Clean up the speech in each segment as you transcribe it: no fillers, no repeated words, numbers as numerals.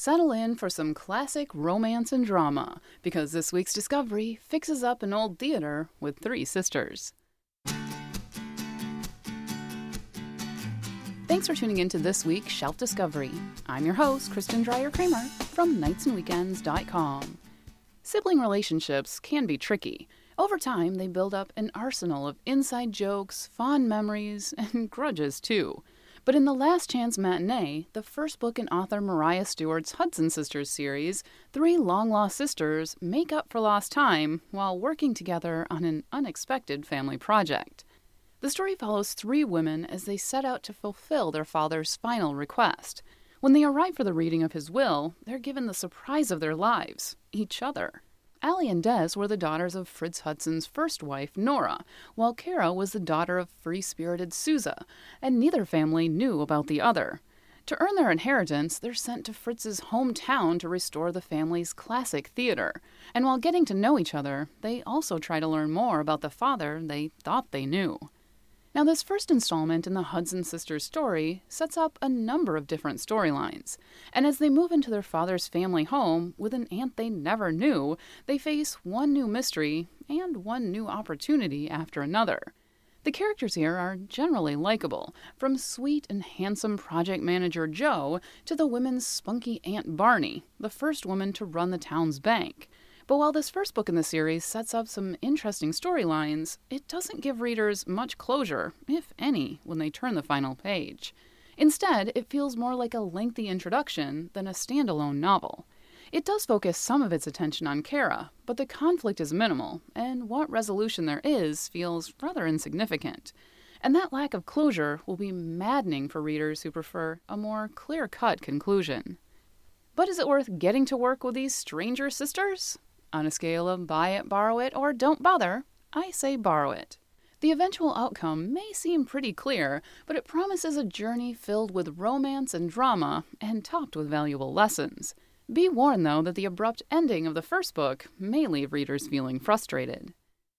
settle in for some classic romance and drama, because this week's discovery fixes up an old theater with three sisters. Thanks for tuning in to this week's Shelf Discovery. I'm your host, Kristen Dreyer-Kramer from nightsandweekends.com. Sibling relationships can be tricky. Over time, they build up an arsenal of inside jokes, fond memories, and grudges too. But in The Last Chance Matinee, the first book in author Mariah Stewart's Hudson Sisters series, three long-lost sisters make up for lost time while working together on an unexpected family project. The story follows three women as they set out to fulfill their father's final request. When they arrive for the reading of his will, they're given the surprise of their lives, each other. Allie and Des were the daughters of Fritz Hudson's first wife, Nora, while Kara was the daughter of free-spirited Sousa, and neither family knew about the other. To earn their inheritance, they're sent to Fritz's hometown to restore the family's classic theater. And while getting to know each other, they also try to learn more about the father they thought they knew. Now, this first installment in the Hudson sisters' story sets up a number of different storylines, and as they move into their father's family home with an aunt they never knew, they face one new mystery and one new opportunity after another. The characters here are generally likable, from sweet and handsome project manager Joe to the women's spunky Aunt Barney, the first woman to run the town's bank. But while this first book in the series sets up some interesting storylines, it doesn't give readers much closure, if any, when they turn the final page. Instead, it feels more like a lengthy introduction than a standalone novel. It does focus some of its attention on Kara, but the conflict is minimal, and what resolution there is feels rather insignificant. And that lack of closure will be maddening for readers who prefer a more clear-cut conclusion. But is it worth getting to work with these stranger sisters? On a scale of buy it, borrow it, or don't bother, I say borrow it. The eventual outcome may seem pretty clear, but it promises a journey filled with romance and drama and topped with valuable lessons. Be warned, though, that the abrupt ending of the first book may leave readers feeling frustrated.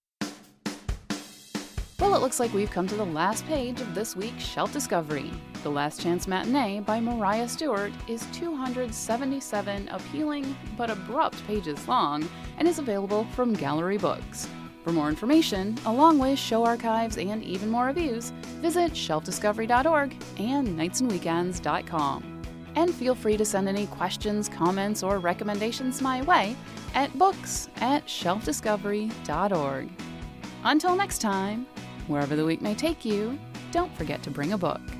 Well, it looks like we've come to the last page of this week's Shelf Discovery. The Last Chance Matinee by Mariah Stewart is 277 appealing but abrupt pages long and is available from Gallery Books. For more information, along with show archives and even more reviews, visit shelfdiscovery.org and nightsandweekends.com. And feel free to send any questions, comments, or recommendations my way at books@shelfdiscovery.org. Until next time, wherever the week may take you, don't forget to bring a book.